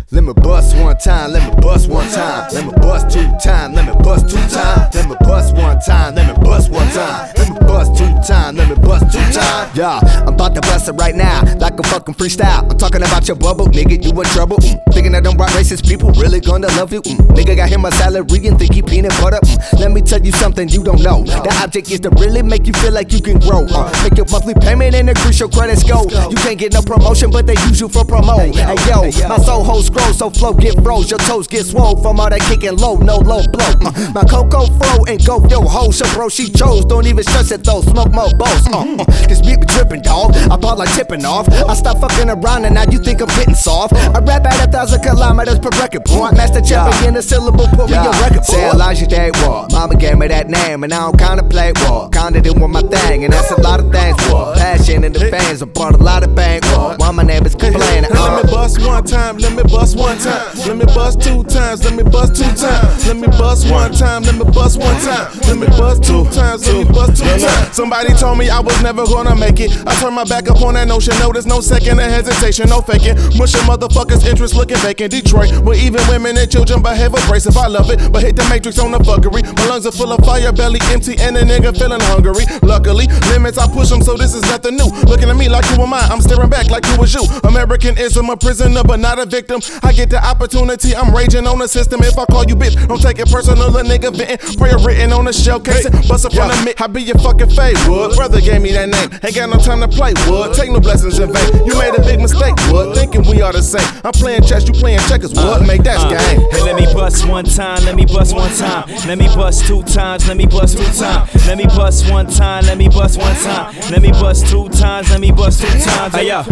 Let me bust one time, let me bust one time. Let me bust two times, let me bust two times. Let me bust one time, let me bust one time. Let me bust two times, let me bust two times. Yeah, I'm about to bust it right now, like a fucking freestyle. I'm talking about your bubble, nigga, you in trouble. Thinking that them white racist people really gonna love you. Nigga got him a salary and think he peanut butter. Let me tell you something you don't know. The object is to really make you feel like you can grow. Make your monthly payment and increase your credit score. You can't get no promotion, but they use you for promo. Hey yo, my soul hold scroll, so flow get froze. Your toes get swole from all that kicking low, no low blow. My cocoa flow and go yo ho, so bro she chose. Don't even stress it though, smoke more balls. This beat be tripping, dog. I bought like tipping off. I stop fucking around and now you think I'm getting soft. I rap at 1,000 kilometers per record, boy. Master champion, a syllable, put me a record. Say Elijah Day War. Mama gave me that name and I don't contemplate war. Kinda did with my thing and that's a lot of things for. Passion in the fans, I bought a lot of bang for. Why my name is complaining. Let me bust one time, let me bust one time. Let me bust two times, let me bust two times. Let me bust one time, let me bust one time. Let me bust two times, let me bust two times. Somebody told me I was never gonna make it. I turned my back up on that notion. No, there's no second of hesitation, no faking. Mushing motherfuckers' interest looking vacant. Detroit, where even women and children behave abrasive. I love it, but hit the matrix on the fuckery. My lungs are full of fire, belly empty, and a nigga feeling hungry. Luckily, limits I push them, so this is nothing new. Looking at me like who am I? I'm staring back like who was you? Americanism, a prisoner, but not a victim. I get the opportunity, I'm raging on the system. If I call you bitch, don't take it personal, a nigga venting. Prayer written on the shell casing, bust up from the mid. I be your fucking fave, wood. Brother gave me that name, ain't got no time to play, wood. Take no blessings in vain. You made a big mistake, wood. Thinking we are the same. I'm playing chess, you playing checkers, wood. Make that game. Hey, let me bust one time, let me bust one time. Let me bust two times, let me bust two times. Let me bust one time, let me bust one time. Let me bust two times, let me bust two times. Hey, yo.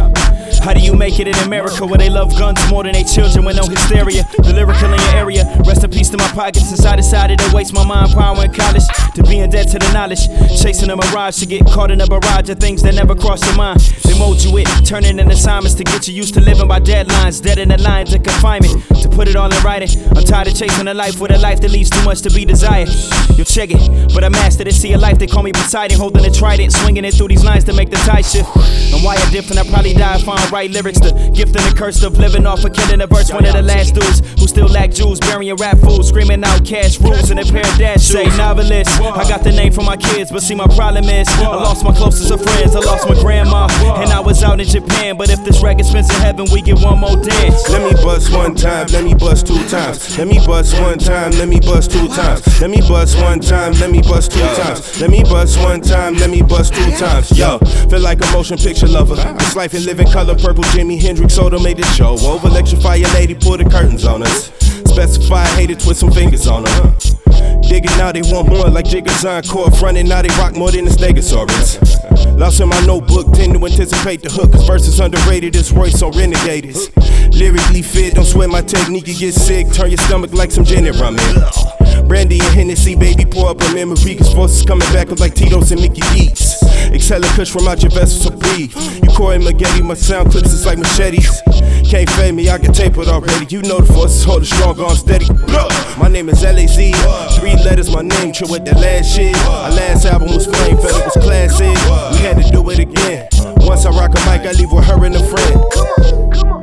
How do you make it in America where they love guns more than they children with no hysteria? The lyrical in your area. Rest in peace to my pockets since I decided to waste my mind power in college. To be in debt to the knowledge. Chasing a mirage to get caught in a barrage of things that never cross your mind. They mold you with, turning in assignments to get you used to living by deadlines. Dead in the lines of confinement. To put it all in writing. I'm tired of chasing a life with a life that leaves too much to be desired. You'll check it, but I mastered it. See a life they call me Poseidon, holding a trident, swinging it through these lines to make the tide shift. And why I'm different, I probably die if I don't write lyrics. The gift and the curse of living off of killing a verse. One of the last dudes who still lack jewels, burying rap fools, screaming out cash rules and a pair of dash shoes. Say novelist, I got the name for my kids, but see my problem is I lost my closest of friends, I lost my grandma, and I was out in Japan. But if this record spins in heaven, we get one more dance. Let me bust one time, let me bust two times. Let me bust one time, let me bust two times. Let me bust one time, let me bust two times. Let me bust one time, let me bust two times. Yo, feel like a motion picture lover. This life in living color, purple Jimi Hendrix soda made the show. Over electrify your lady, pull the curtains on us. Specify, hated, twist some fingers on her. Digging now, they want more like Jigga's Encore. Frontin' now, they rock more than the Stegosaurus. Lost in my notebook, tend to anticipate the hook. Cause verses underrated, it's Royce on Renegaders. Lyrically fit, don't sweat my technique, you get sick. Turn your stomach like some gin and rum in. Brandy and Hennessy, baby, pour up a memory. Cause forces coming back up like Tito's and Mickey D's. Exhale a kush from out your vessel, so breathe. You Corey Maggette, my sound clips is like machetes. Can't fade me, I can tape it already. You know the forces hold it strong, on steady. My name is LAZ, 3 letters, my name, chill with that last shit. Our last album was flame, felt it was classic. We had to do it again. Once I rock a mic, I leave with her and a friend.